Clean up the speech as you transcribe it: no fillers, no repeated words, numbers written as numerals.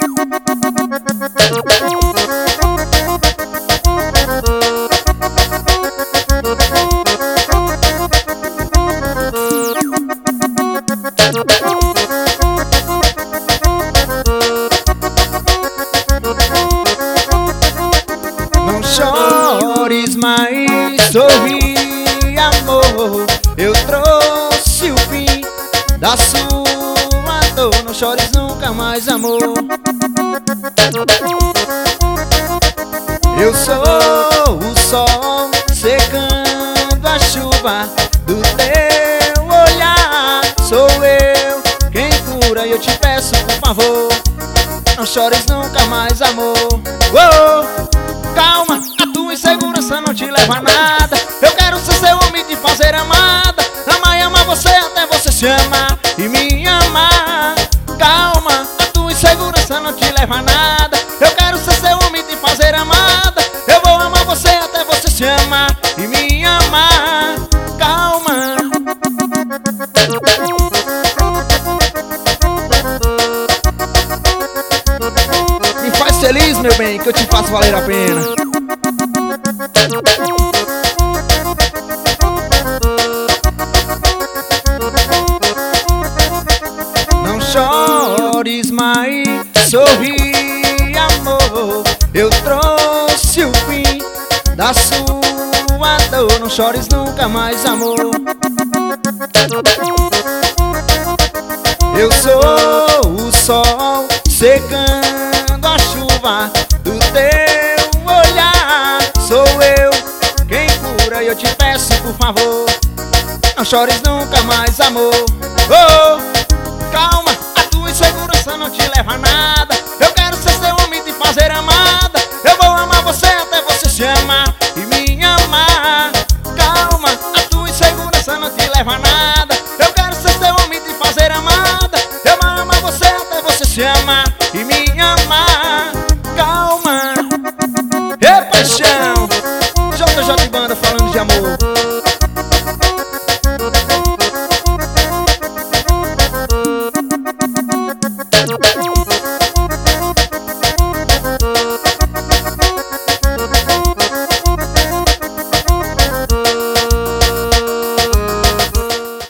Não chores mais, sorri, amor. Eu trouxe o fim da sua dor. Não chores nunca mais, amor. Eu sou o sol secando a chuva do teu olhar. Sou eu quem cura e eu te peço, por favor, não chores nunca mais, amor. Calma, a tua insegurança não te leva a nada. Eu quero ser seu homem e te fazer amada. Amar e amar você até você se amar e me amar. Calma, a tua insegurança não te leva a nada. Eu quero ser seu homem e te fazer amada. Eu vou amar você até você se amar e me amar. Calma. Me faz feliz, meu bem, que eu te faço valer a pena. Não chores mais, sorri, amor. Eu trouxe o fim da sua dor. Não chores nunca mais, amor. Eu sou o sol secando a chuva do teu olhar. Sou eu quem cura e eu te peço, por favor, não chores nunca mais, amor. Calma, a tua insegurança não te leva a nada. Eu quero ser seu homem e te fazer amada. Eu vou amar você até você se amar e me amar. Calma, a tua insegurança não te leva a nada. Eu quero ser seu homem e te fazer amada. Eu vou amar você até você se amar e me amar. Calma, paixão.